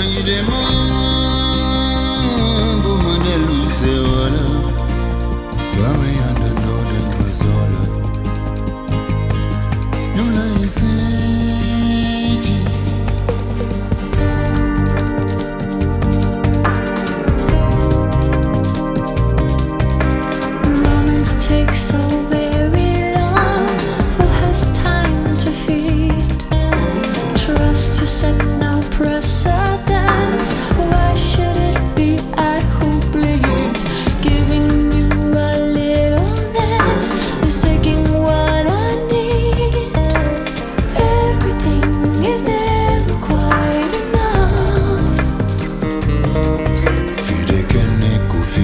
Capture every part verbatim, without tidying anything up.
Take so very long. Who has time to feed? Trust to set no precedence. Why should it be I who bleeds? Giving you a little less is taking what I need. Everything is never quite enough. Fide kene kufi.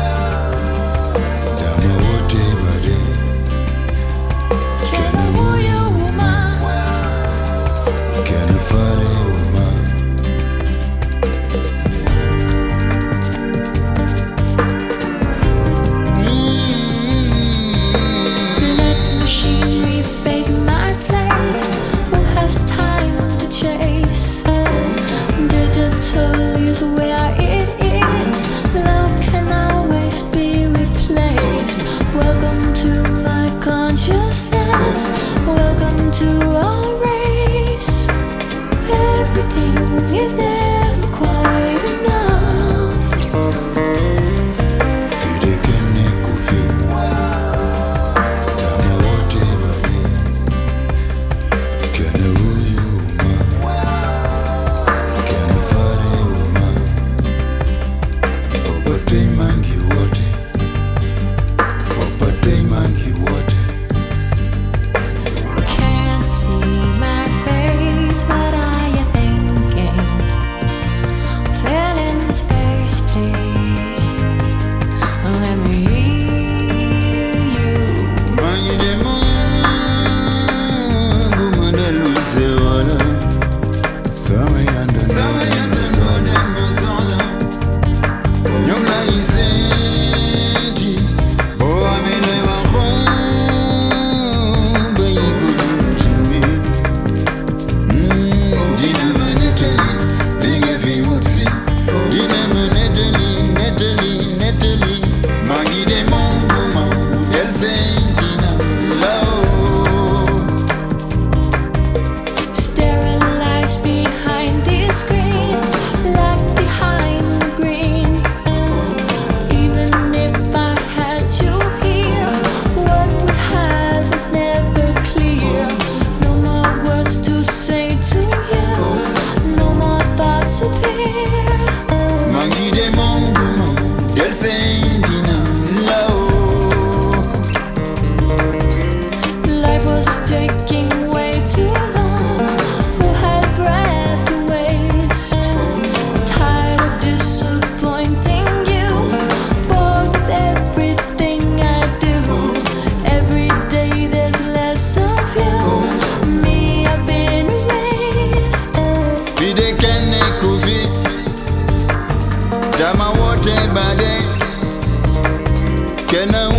Where it is, love can always be replaced. Welcome to my consciousness. Welcome to our race. Everything is never quite enough. Fide kene kufi. Dama wote bade. Kene uyu ma. Kene fare uma. Opatei mangi wote. Opatei mangi wote. Can't see my face, what are you thinking? Fill in the space, please. Let me hear you. Mangi de mungu mandelu se wala. Sama yanda sama yanda zona zona. Nyomla izeti. Bo amele wa khombe yikujimi. Dina maneteli linge fi wotsi. Dina maneteli neteli neteli. Mangi de mungu ma el sentina low. Staring lies behind these screens, like behind the green. Even if I had you here, what we had was never clear. No more words to say to you, no more thoughts appear. Mangi de mungu ma el sentina low. Life was taking way too long. Who had breath to waste? Tired of disappointing you. Bored with everything I do. Every day there's less of you. Me, I've been erased. Fide kene kufi. Dama wote bade. Kene